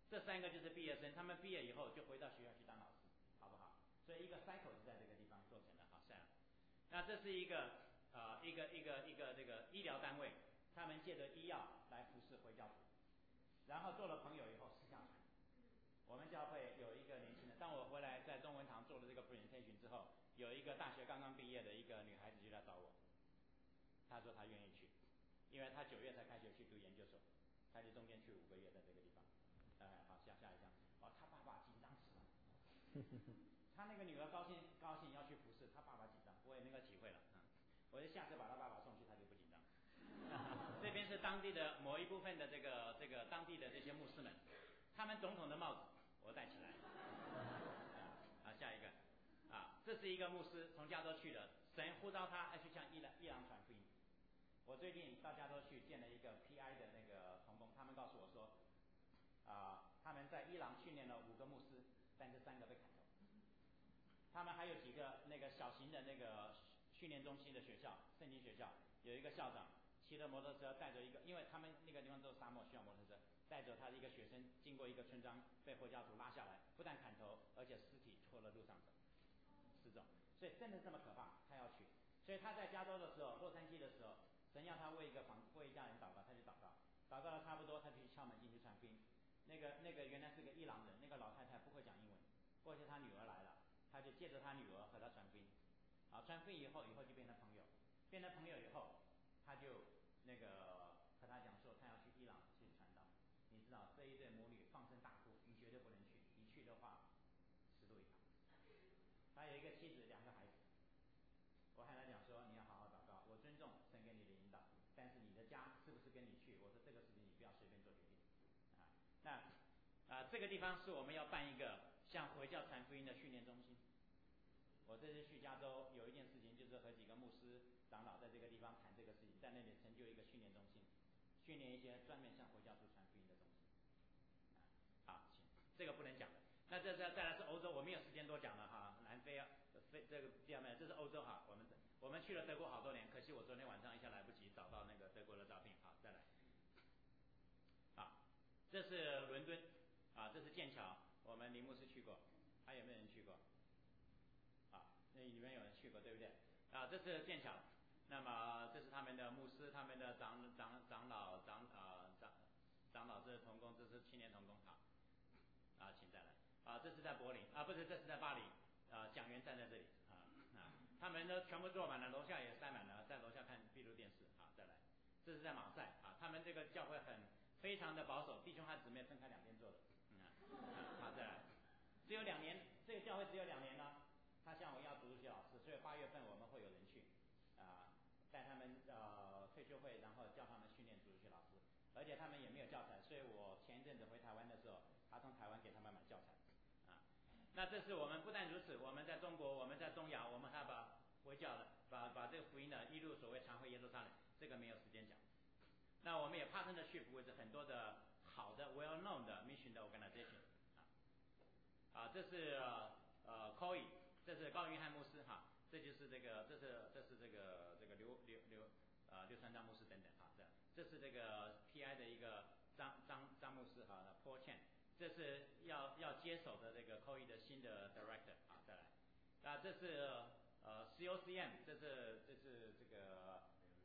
这三个就是毕业生，他们毕业以后就回到学校去当老师，好不好？所以一个 cycle 是在这个地方做成的，好，下来。那这是一个呃一个一个一个这个医疗单位，他们借着医药来服侍回教徒，然后做了朋友以后私下传。我们教会有一个年轻人，当我回来在中文堂做了这个 presentation 之后，有一个大学刚刚毕业的一个女孩子就来找我，她说她愿意去，因为她九月才开学去读研究所，她就中间去五个月在这个地方。哎，好，下下一张。哦，她爸爸紧张死了。他那个女儿高兴高兴要去服侍，他爸爸紧张，我也能够体会了啊、嗯。我就下次把他爸爸送去，他就不紧张。这边是当地的某一部分的这个这个当地的这些牧师们，他们总统的帽子我戴起来。啊，下一个啊，这是一个牧师从加州去的，神呼召他要去向伊朗伊朗传福音。我最近到加州去见了一个 P I 的那个同工，他们告诉我说，啊，他们在伊朗训练了五个牧师，但这三个被砍头。他们还有几个那个小型的那个训练中心的学校，圣经学校有一个校长骑着摩托车带着一个，因为他们那个地方都是沙漠，需要摩托车，带着他的一个学生经过一个村庄，被回教徒拉下来，不但砍头，而且尸体拖了路上走，失踪。所以真的这么可怕，他要去。所以他在加州的时候，洛杉矶的时候，神要他为一个房为一家人祷告，他就祷告，祷告了差不多，他就去敲门进去传福音。那个那个原来是个伊朗人，那个老太太不会讲英文，过去他女儿来了。他就借着他女儿和他传福音，啊，传福音以后，以后就变成朋友，变成朋友以后，他就那个和他讲说，他要去伊朗去传道。你知道这一对母女放声大哭，你绝对不能去，你去的话，十度以上。他有一个妻子，两个孩子。我和他讲说，你要好好祷告，我尊重神给你的引导，但是你的家是不是跟你去？我说这个事情你不要随便做决定，啊，那。啊，这个地方是我们要办一个像回教传福音的训练中心。我这次去加州有一件事情，就是和几个牧师长老在这个地方谈这个事情，在那里成就一个训练中心，训练一些专门向回教徒传福音的东西。啊，好，行，这个不能讲的。那这再再来是欧洲，我没有时间多讲了哈。南非啊，非这个这样的，这是欧洲哈。我们我们去了德国好多年，可惜我昨天晚上一下来不及找到那个德国的照片。好，再来。好，这是伦敦。啊，这是剑桥，我们林牧师去过，还有没有人去过？啊，那里面有人去过，对不对？啊，这是剑桥，那么这是他们的牧师，他们的长长长老长啊长长老，这是同工，这是青年同工，好，啊，请再来。啊，这是在柏林，啊，不是，这是在巴黎，啊，讲员站在这里，啊啊，他们都全部坐满了，楼下也塞满了，在楼下看闭路电视，好，再来。这是在马赛，啊，他们这个教会很非常的保守，弟兄和姊妹分开两边坐的。嗯啊，好，再来，只有两年，这个教会只有两年呢。他向我要读书学老师，所以八月份我们会有人去，啊、呃，带他们呃退休会，然后教他们训练读书学老师，而且他们也没有教材，所以我前一阵子回台湾的时候，他从台湾给他们买教材，啊，那这是我们不但如此，我们在中国，我们在东亚，我们还把回教的，把把这个福音的一路所谓传回耶路撒冷，这个没有时间讲。那我们也 partnership with 很多的好的 well known 的 mission 的 organization 啊，啊，这是呃 Coy， 这是高云汉牧师哈，这就是这个这是这是这个这个刘刘刘呃刘传章牧师等等哈，这这是这个 P I 的一个张张张牧师哈 Paul Chen， 这是要要接手的这个 Coy 的新的 director 啊，再来，那这是呃 C O C M， 这是这是这个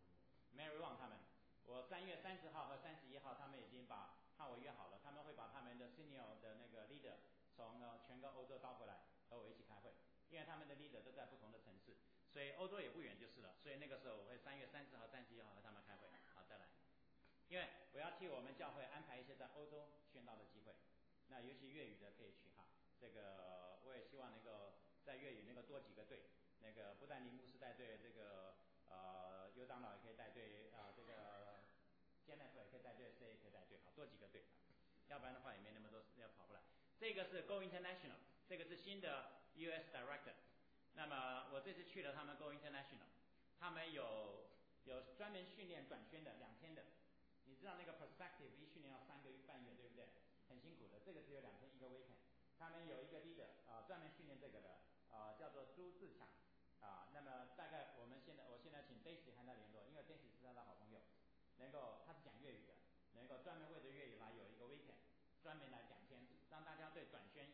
Mary Wang 他们。我三月三十号和三十一号，他们已经把和我约好了，他们会把他们的 senior 的那个 leader 从呃全个欧洲招回来和我一起开会，因为他们的 leader 都在不同的城市，所以欧洲也不远就是了。所以那个时候我会三月三十号、三十一号和他们开会。好，再来，因为我要替我们教会安排一些在欧洲宣道的机会，那尤其粤语的可以去哈。这个我也希望能够在粤语能够多几个队，那个不但林牧师带队，这个。呃，尤长老也可以带队啊、呃，这个 Jennifer 也可以带队 ，C 也可以带队，好，多几个队，要不然的话也没那么多要跑不来。这个是 Go International， 这个是新的 U S Director。那么我这次去了他们 Go International， 他们有有专门训练短宣的两天的，你知道那个 Perspective 一训练要三个半月，对不对？很辛苦的，这个只有两天一个 weekend。他们有一个 leader 啊、呃，专门训练这个的啊、呃，叫做朱自强。啊，那么大概我们现在，我现在请 Daisy 和他联络，因为 Daisy 是他的好朋友，能够他是讲粤语的，能够专门为着粤语来有一个 weekend， 专门来讲天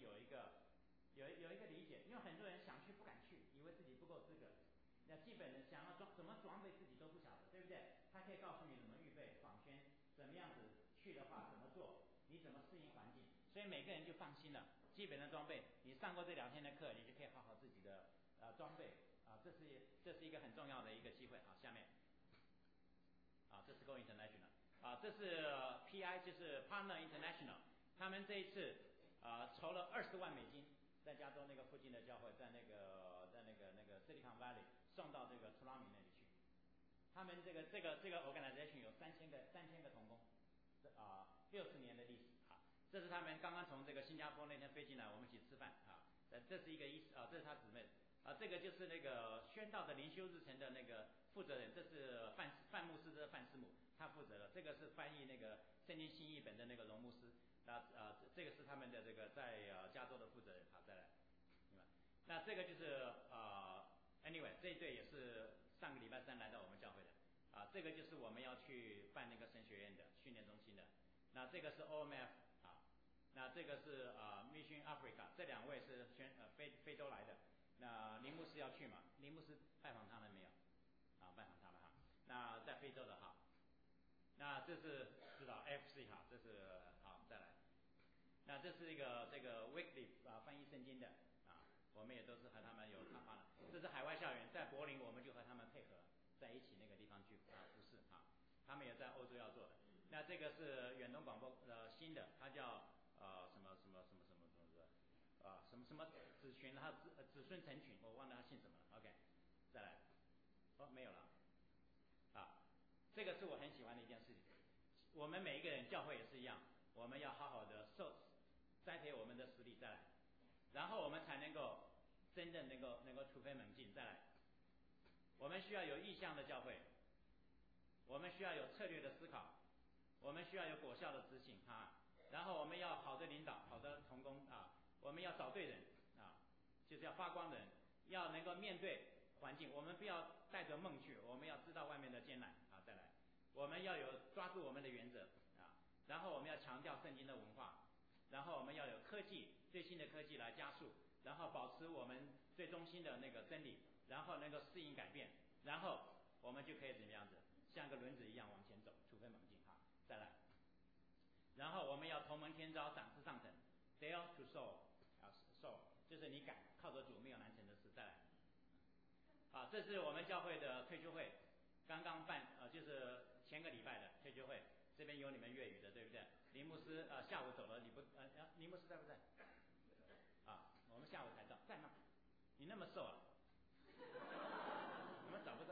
有一个有有一个理解，因为很多人想去不敢去，以为自己不够资格。那基本的想要装怎么装备自己都不晓得，对不对？他可以告诉你怎么预备访宣，怎么样子去的话怎么做，你怎么适应环境，所以每个人就放心了。基本的装备，你上过这两天的课，你就可以好好自己的呃装备啊，这是这是一个很重要的一个机会啊。下面啊，这是 Go International 啊，这是 P I 就是 Partner International， 他们这一次啊筹了二十万美金。在加州那个附近的教会，在那个在那个那个 Silicon Valley 送到这个图拉米那里去。他们这个这个这个 organization 有三千个三千个同工，这啊六十年的历史啊。这是他们刚刚从这个新加坡那天飞进来，我们一起吃饭啊。这这是一个意思啊，这是他姊妹啊，这个就是那个宣道的灵修日程的那个负责人，这是范范牧师，这是范师母，他负责了。这个是翻译那个圣经新译本的那个龙牧师。那呃，这个是他们的这个在呃加州的负责人，好，再来，明白？那这个就是呃 ，anyway， 这一对也是上个礼拜三来到我们教会的，啊，这个就是我们要去办那个神学院的训练中心的。那这个是 O M F 啊，那这个是呃 Mission Africa， 这两位是宣呃非非洲来的。那林牧师要去嘛？林牧师拜访他们没有？啊，拜访他们哈。那在非洲的哈。那这是知道 F C 哈，这是好再来。那这是一个这个 Wycliffe 啊翻译圣经的啊，我们也都是和他们有谈话的。这是海外校园，在柏林我们就和他们配合在一起那个地方去啊服侍啊，他们也在欧洲要做的。那这个是远东广播呃新的，它叫呃什么什么什么什么什么什么啊什么什么子群，他子子孙成群，我忘了他姓什么了。OK， 再来，哦没有了啊。这个是我很喜欢的一件事情。我们每一个人教会也是一样，我们要好好的受栽培我们的实力再来，然后我们才能够真正能够能够突飞猛进再来。我们需要有意向的教会，我们需要有策略的思考，我们需要有果效的执行啊。然后我们要好的领导，好的同工啊，我们要找对人啊，就是要发光的人，要能够面对环境，我们不要带着梦去，我们要知道外面的艰难啊！再来，我们要有抓住我们的原则啊，然后我们要强调圣经的文化，然后我们要有科技最新的科技来加速，然后保持我们最中心的那个真理，然后能够适应改变，然后我们就可以怎么样子，像个轮子一样往前走，突飞猛进哈！再来，然后我们要同门天招，赏赐上等 ，dare to sow 啊 sow 就是你敢靠着主没有难成的事，再来。啊，这是我们教会的退休会，刚刚办，呃，就是前个礼拜的退休会。这边有你们粤语的，对不对？林牧师呃下午走了，你不呃林牧师在不在？啊，我们下午才到，在吗？你那么瘦啊？我们找不到。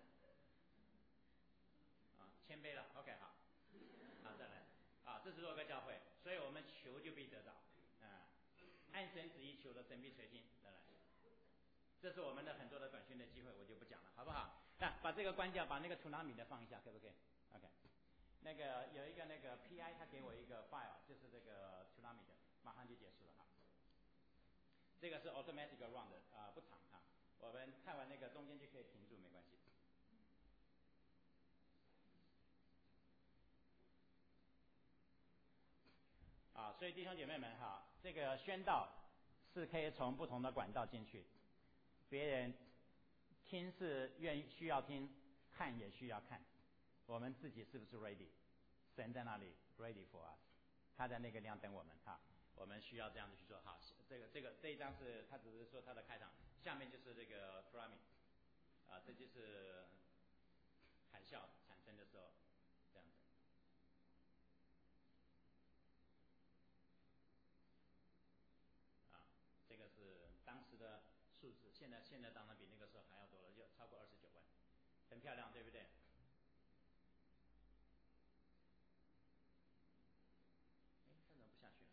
啊，谦卑了 ，OK 好，好再来。啊，这是若哥教会，所以我们求就必得到，啊，按神旨意求的神必垂听，再来。这是我们的很多的短讯的机会，我就不讲了，好不好？那把这个关掉，把那个图拉米的放一下，可不可以 ？OK。那个有一个那个 P I， 他给我一个 file， 就是这个图拉米的，马上就结束了哈。这个是 automatic run 的啊、呃，不长啊。我们看完那个中间就可以停住，没关系。啊，所以弟兄姐妹们哈，这个宣道是可以从不同的管道进去。别人听是愿意需要听，看也需要看，我们自己是不是 ready？ 神在那里 ready for us， 他在那个地方等我们哈，我们需要这样子去做哈。这个这个这一章是他只是说他的开场，下面就是这个 tsunami 啊，这就是海啸产生的时候这样子。啊，这个是当时的数字，现在现在当然比那个时候还要多了，就超过二十九万，很漂亮，对不对？哎，他怎么不下去了？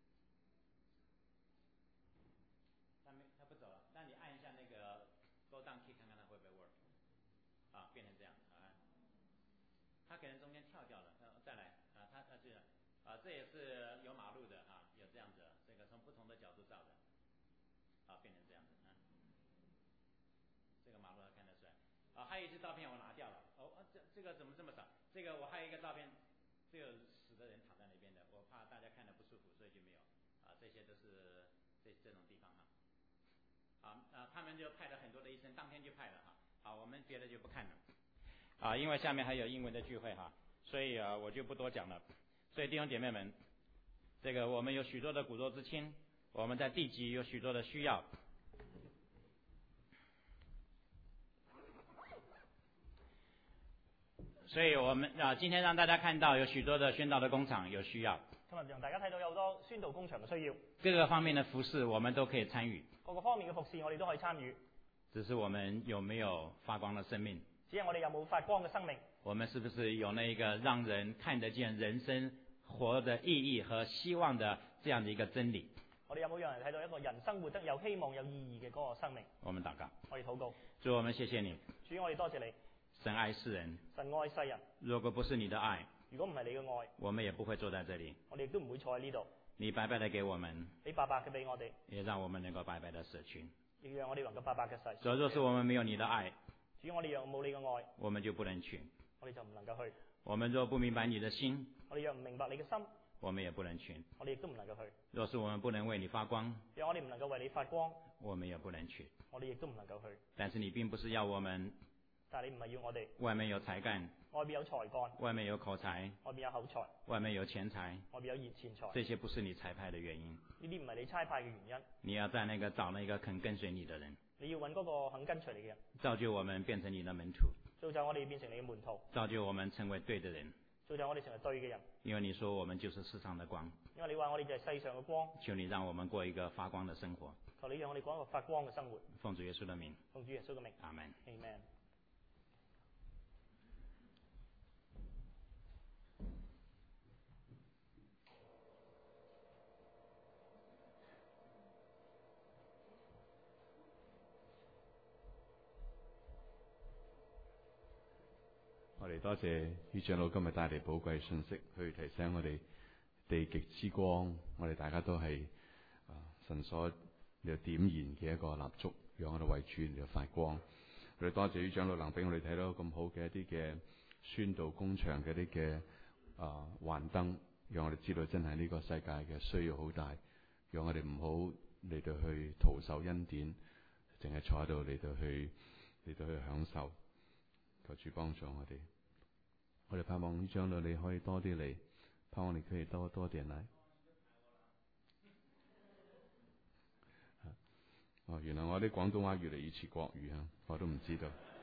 他没，他不走了。那你按一下那个 Go Down Key 看看它会不会 work？ 啊，变成这样啊。他可能中间跳掉了，呃，再来啊，他他是啊，这也是有马路的啊，有这样子，这个从不同的角度照的，啊，变成这样子啊。这个马路还看得出来啊，还有一张照片我拿掉了，哦，这这个怎么这么少？这个我还有一个照片，这个死的人躺在那边的，我怕大家看得不舒服，所以就没有啊。这些都是这这种地方哈。啊呃，他们就派了很多的医生，当天就派了哈。好，我们别的就不看了。啊，因为下面还有英文的聚会哈，所以啊我就不多讲了。所以弟兄姐妹们，这个我们有许多的骨肉之亲，我们在地级有许多的需要。所以我們啊，今天讓大家看到有許多的宣道的工場有需要。 今日讓大家睇到有好多宣道工場嘅需要。 各個方面的服事，我們都可以參與。 各個方面嘅服事，我哋都可以參與。 只是我們有沒有發光的生命？ 只係我哋有冇發光嘅生命？ 我們是不是有那一個讓人看得見人生活的意義和希望的這樣的一個真理？ 我哋有冇讓人睇到一個人生活得有希望有意義嘅嗰個生命？ 我們禱告。 我哋禱告。 主，我們謝謝你。 主，我哋多謝你。 神愛世人。 神愛世人。 如果不是你的愛， 如果唔係你嘅愛， 我們也不會坐在這裡。 我哋亦都唔會坐喺呢度。 你白白的給我們， 你白白嘅俾我哋， 也讓我們能夠白白的捨去。 亦讓我哋能夠白白嘅捨。 所以若是我們沒有你的愛， 主，我哋若冇你嘅愛， 我們就不能去。 我哋就唔能夠去。 我們若不明白你的心， 我哋若唔明白你嘅心， 我們也不能去。 我哋亦都唔能夠去。 若是我們不能為你發光， 若我哋唔能夠為你發光， 我們也不能去。 我哋亦都唔能夠去。 但是你並不是要我們， 但係你唔係要我哋外面有才幹， 外邊有才幹， 外面有口才， 外邊有口才， 外面有錢財， 外邊有熱錢財， 這些不是你差派的原因。 呢啲唔係你差派嘅原因。 你要在那個找那個肯跟隨你的人， 你要揾嗰個肯跟隨你嘅人， 造就我們變成你的門徒， 造就我哋變成你嘅門徒， 造就我們成為對的人， 造就我哋成為對嘅人。 因為你說我們就是世上的光， 因為你話我哋就係世上嘅光， 求你讓我們過一個發光的生活。 求你讓我哋過一個發光嘅生活。 奉主耶穌的名， 奉主耶穌嘅名， 阿門。 Amen。 我哋多謝余長老今日帶嚟寶貴信息，去提醒我哋地極之光，我哋大家都係啊神所嚟點燃嘅一個蠟燭，讓我哋為主嚟發光。我哋多謝余長老能俾我哋睇到咁好嘅一啲嘅宣道工場嘅一啲嘅啊幻燈，讓我哋知道真係呢個世界嘅需要好大，讓我哋唔好嚟到去徒受恩典，淨係坐喺度嚟到去嚟到去享受。求主幫助我哋，我哋盼望呢長老你可以多啲嚟，盼望你可以多多點嚟。哦，原來我啲廣東話越嚟越似國語啊，我都唔知道。